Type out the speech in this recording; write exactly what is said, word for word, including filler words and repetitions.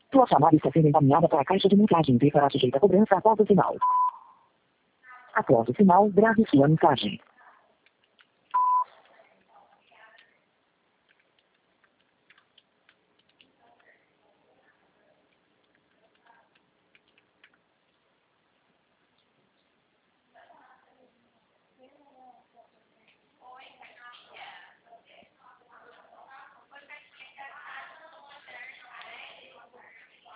Tua chamada está sendo encaminhada para a caixa de mensagem e será sujeita a cobrança após o sinal. Após o sinal, grave sua mensagem.